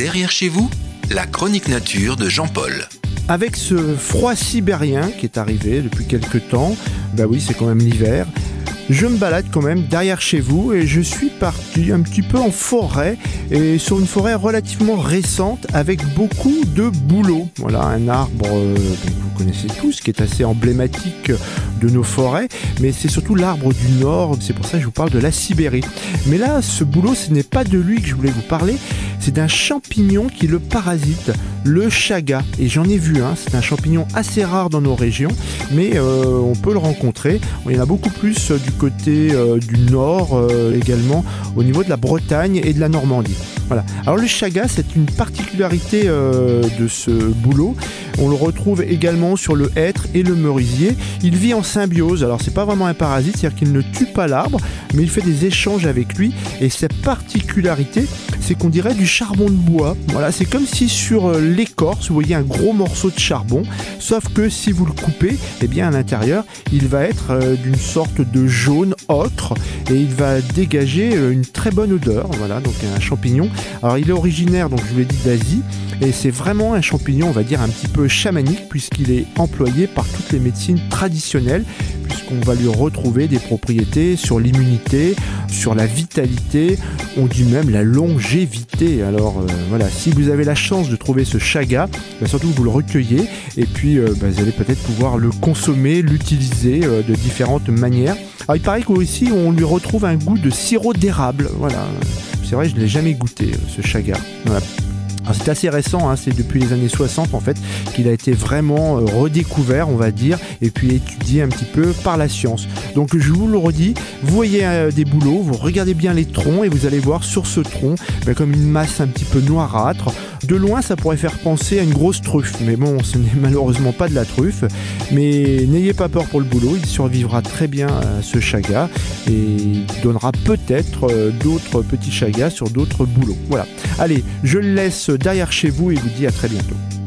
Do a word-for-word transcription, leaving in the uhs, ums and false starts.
Derrière chez vous, la chronique nature de Jean-Paul. Avec ce froid sibérien qui est arrivé depuis quelques temps, bah oui, c'est quand même l'hiver, je me balade quand même derrière chez vous et je suis parti un petit peu en forêt, et sur une forêt relativement récente avec beaucoup de bouleaux. Voilà, un arbre euh, que vous connaissez tous, qui est assez emblématique de nos forêts, mais c'est surtout l'arbre du Nord, c'est pour ça que je vous parle de la Sibérie. Mais là, ce bouleau, ce n'est pas de lui que je voulais vous parler, c'est d'un champignon qui le parasite, le chaga. Et j'en ai vu un, c'est un champignon assez rare dans nos régions, mais euh, on peut le rencontrer. Il y en a beaucoup plus du côté euh, du Nord, euh, également au niveau de la Bretagne et de la Normandie. Voilà. Alors le chaga, c'est une particularité euh, de ce bouleau. On le retrouve également sur le hêtre et le merisier. Il vit en symbiose. Alors c'est pas vraiment un parasite, c'est-à-dire qu'il ne tue pas l'arbre, mais il fait des échanges avec lui. Et sa particularité, c'est qu'on dirait du charbon de bois. Voilà, c'est comme si sur l'écorce, vous voyez un gros morceau de charbon, sauf que si vous le coupez, eh bien à l'intérieur, il va être euh, d'une sorte de jaune ocre et il va dégager euh, une très bonne odeur. Voilà, donc un champignon. Alors il est originaire, donc je vous l'ai dit, d'Asie, et c'est vraiment un champignon, on va dire un petit peu chamanique, puisqu'il est employé par toutes les médecines traditionnelles, puisqu'on va lui retrouver des propriétés sur l'immunité, sur la vitalité, on dit même la longévité. Alors euh, voilà, si vous avez la chance de trouver ce chaga, bah, surtout vous le recueillez, et puis euh, bah, vous allez peut-être pouvoir le consommer, l'utiliser euh, de différentes manières. Alors il paraît qu'aussi on lui retrouve un goût de sirop d'érable. Voilà, c'est vrai, je ne l'ai jamais goûté, ce chaga. Voilà. Alors c'est assez récent, hein, c'est depuis les années soixante en fait qu'il a été vraiment euh, redécouvert, on va dire, et puis étudié un petit peu par la science. Donc je vous le redis, vous voyez euh, des bouleaux, vous regardez bien les troncs et vous allez voir sur ce tronc ben, comme une masse un petit peu noirâtre. De loin ça pourrait faire penser à une grosse truffe, mais bon, ce n'est malheureusement pas de la truffe. Mais n'ayez pas peur pour le bouleau, il survivra très bien à ce chaga et il donnera peut-être euh, d'autres petits chagas sur d'autres bouleaux. Voilà, allez, je le laisse derrière chez vous et vous dis à très bientôt.